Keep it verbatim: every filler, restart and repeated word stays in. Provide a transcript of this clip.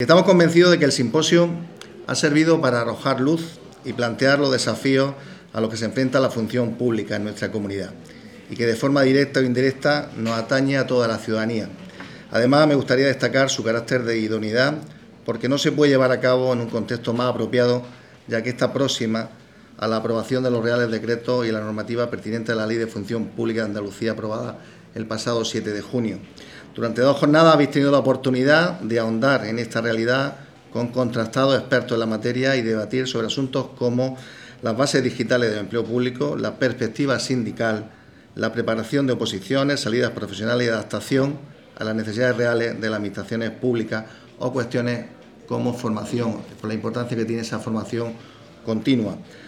Estamos convencidos de que el simposio ha servido para arrojar luz y plantear los desafíos a los que se enfrenta la función pública en nuestra comunidad y que de forma directa o indirecta nos atañe a toda la ciudadanía. Además, me gustaría destacar su carácter de idoneidad porque no se puede llevar a cabo en un contexto más apropiado, ya que está próxima a la aprobación de los Reales Decretos y la normativa pertinente a la Ley de Función Pública de Andalucía, aprobada el pasado siete de junio. Durante dos jornadas habéis tenido la oportunidad de ahondar en esta realidad con contrastados expertos en la materia y debatir sobre asuntos como las bases digitales del empleo público, la perspectiva sindical, la preparación de oposiciones, salidas profesionales y adaptación a las necesidades reales de las administraciones públicas o cuestiones como formación, por la importancia que tiene esa formación continua.